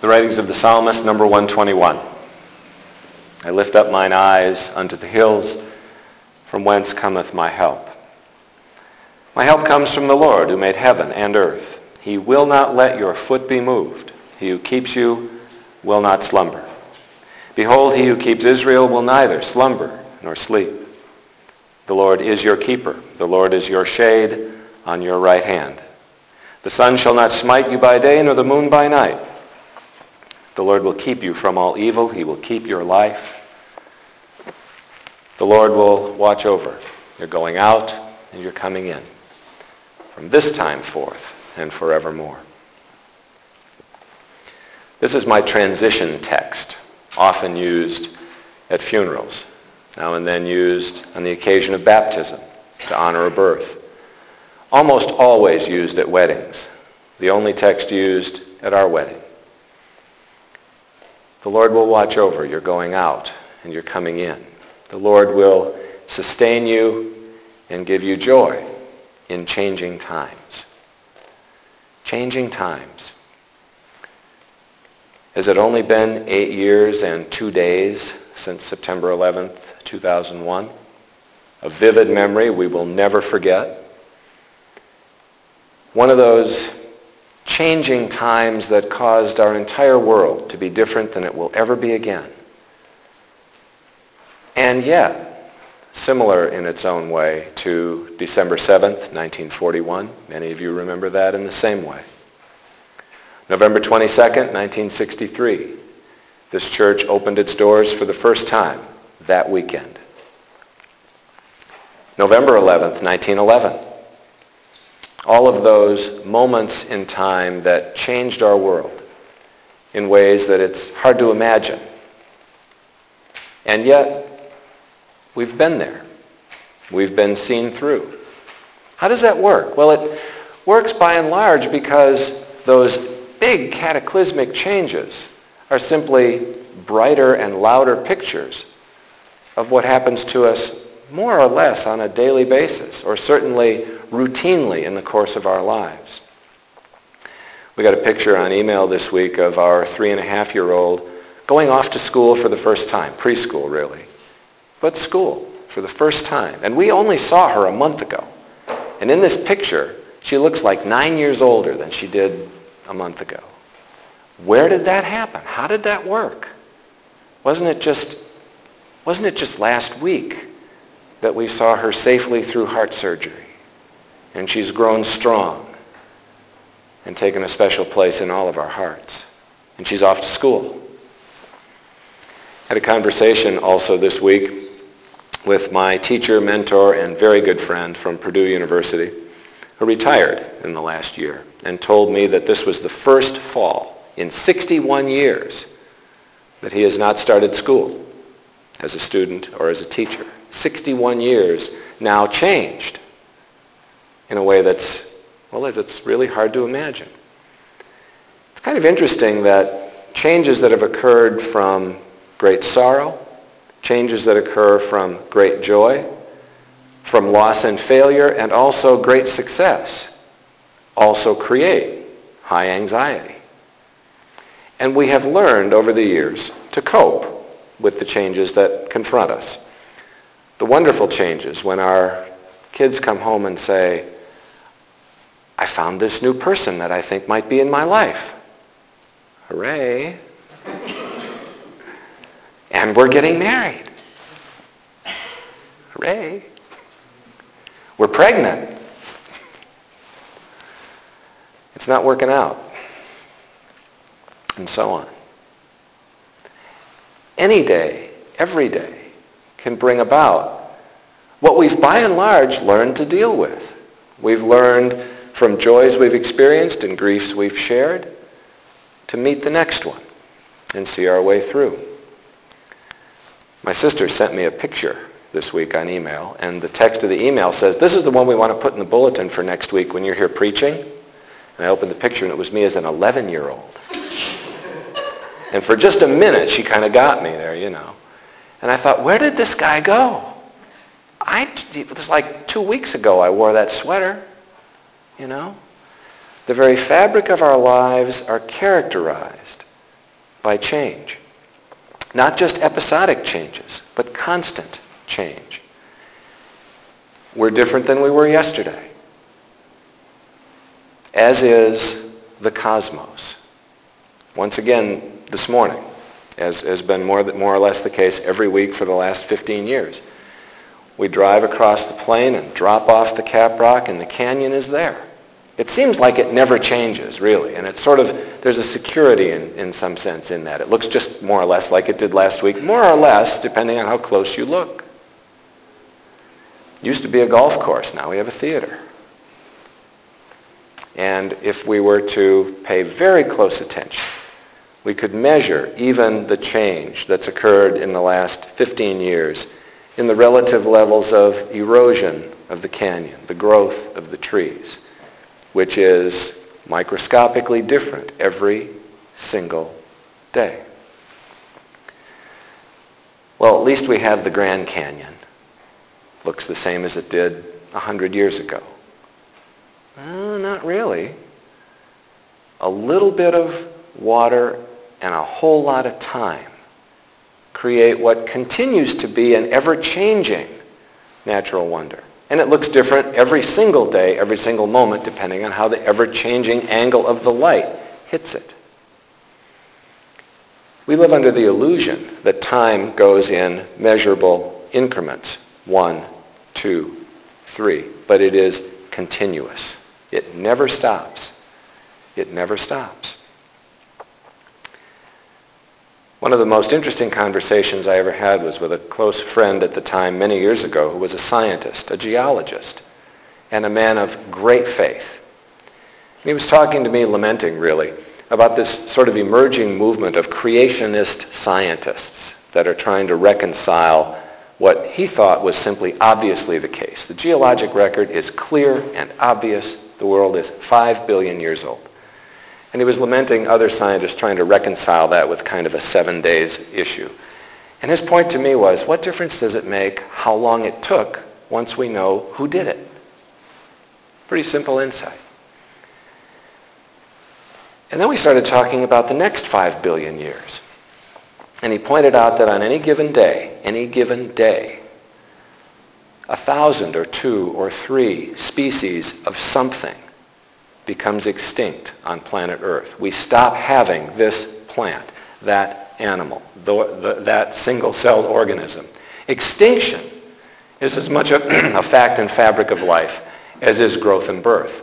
The writings of the psalmist, number 121. I lift up mine eyes unto the hills, from whence cometh my help. My help comes from the Lord, who made heaven and earth. He will not let your foot be moved. He who keeps you will not slumber. Behold, he who keeps Israel will neither slumber nor sleep. The Lord is your keeper. The Lord is your shade on your right hand. The sun shall not smite you by day, nor the moon by night. The Lord will keep you from all evil. He will keep your life. The Lord will watch over your going out and your coming in, from this time forth and forevermore. This is my transition text, often used at funerals, now and then used on the occasion of baptism to honor a birth, almost always used at weddings, the only text used at our wedding. The Lord will watch over your going out and your coming in. The Lord will sustain you and give you joy in changing times. Changing times. Has it only been 8 years and 2 days since September 11th, 2001? A vivid memory we will never forget. One of those changing times that caused our entire world to be different than it will ever be again. And yet, similar in its own way to December 7th, 1941. Many of you remember that in the same way. November 22nd, 1963. This church opened its doors for the first time that weekend. November 11th, 1911. All of those moments in time that changed our world in ways that it's hard to imagine. And yet, we've been there. We've been seen through. How does that work? Well, it works by and large because those big cataclysmic changes are simply brighter and louder pictures of what happens to us more or less on a daily basis, or certainly routinely in the course of our lives. We got a picture on email this week of our 3.5-year-old going off to school for the first time, preschool really, but school for the first time. And we only saw her a month ago. And in this picture, she looks like 9 years older than she did a month ago. Where did that happen? How did that work? Wasn't it just last week that we saw her safely through heart surgery? And she's grown strong and taken a special place in all of our hearts. And she's off to school. Had a conversation also this week with my teacher, mentor, and very good friend from Purdue University, who retired in the last year and told me that this was the first fall in 61 years that he has not started school as a student or as a teacher. 61 years now changed in a way that's really hard to imagine. It's kind of interesting that changes that have occurred from great sorrow, changes that occur from great joy, from loss and failure, and also great success, also create high anxiety. And we have learned over the years to cope with the changes that confront us. The wonderful changes when our kids come home and say, I found this new person that I think might be in my life. Hooray. And we're getting married. Hooray. We're pregnant. It's not working out. And so on. Any day, every day, can bring about what we've by and large learned to deal with. We've learned from joys we've experienced and griefs we've shared to meet the next one and see our way through. My sister sent me a picture this week on email, and the text of the email says, this is the one we want to put in the bulletin for next week when you're here preaching. And I opened the picture and it was me as an 11-year-old. And for just a minute, she kind of got me there, you know. And I thought, where did this guy go? It was like 2 weeks ago I wore that sweater, you know. The very fabric of our lives are characterized by change. Not just episodic changes, but constant change. We're different than we were yesterday, as is the cosmos. Once again, this morning, as has been more or less the case every week for the last 15 years, we drive across the plain and drop off the cap rock, and the canyon is there. It seems like it never changes, really, and it's sort of, there's a security in some sense in that. It looks just more or less like it did last week, more or less, depending on how close you look. Used to be a golf course, now we have a theater. And if we were to pay very close attention, we could measure even the change that's occurred in the last 15 years in the relative levels of erosion of the canyon, the growth of the trees, which is microscopically different every single day. Well, at least we have the Grand Canyon. Looks the same as it did 100 years ago. Not really. A little bit of water and a whole lot of time create what continues to be an ever-changing natural wonder. And it looks different every single day, every single moment, depending on how the ever-changing angle of the light hits it. We live under the illusion that time goes in measurable increments, 1, 2, 3, but it is continuous. It never stops. It never stops. One of the most interesting conversations I ever had was with a close friend at the time, many years ago, who was a scientist, a geologist, and a man of great faith. And he was talking to me, lamenting really, about this sort of emerging movement of creationist scientists that are trying to reconcile what he thought was simply obviously the case. The geologic record is clear and obvious. The world is 5 billion years old. And he was lamenting other scientists trying to reconcile that with kind of a 7 days issue. And his point to me was, what difference does it make how long it took once we know who did it? Pretty simple insight. And then we started talking about the next 5 billion years. And he pointed out that on any given day, 1,000 or 2 or 3 species of something becomes extinct on planet Earth. We stop having this plant, that animal, that single-celled organism. Extinction is as much a fact and fabric of life as is growth and birth.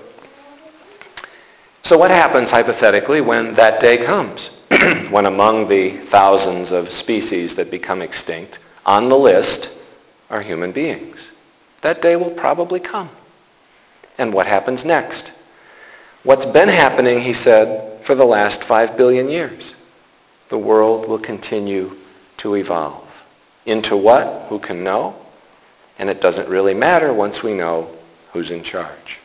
So what happens hypothetically when that day comes? When among the thousands of species that become extinct, on the list are human beings. That day will probably come. And what happens next? What's been happening, he said, for the last 5 billion years. The world will continue to evolve. Into what? Who can know? And it doesn't really matter once we know who's in charge.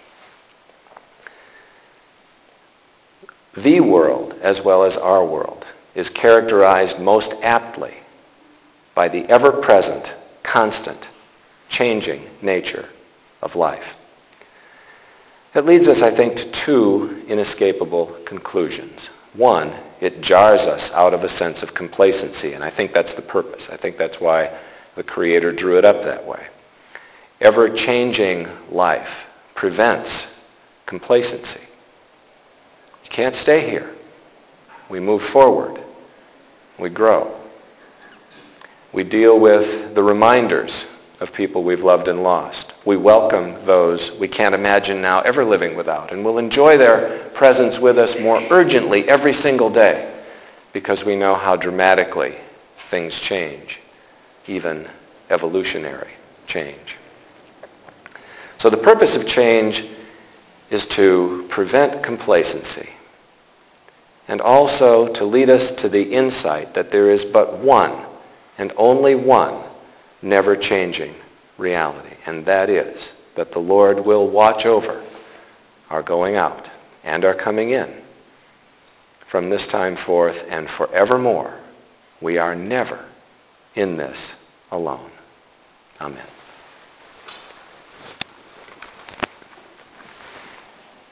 The world, as well as our world, is characterized most aptly by the ever-present, constant, changing nature of life. That leads us, I think, to 2 inescapable conclusions. One, it jars us out of a sense of complacency, and I think that's the purpose. I think that's why the Creator drew it up that way. Ever-changing life prevents complacency. You can't stay here. We move forward. We grow. We deal with the reminders of people we've loved and lost. We welcome those we can't imagine now ever living without, and we'll enjoy their presence with us more urgently every single day because we know how dramatically things change, even evolutionary change. So the purpose of change is to prevent complacency and also to lead us to the insight that there is but one and only one never-changing reality, and that is that the Lord will watch over our going out and our coming in. From this time forth and forevermore, we are never in this alone. Amen.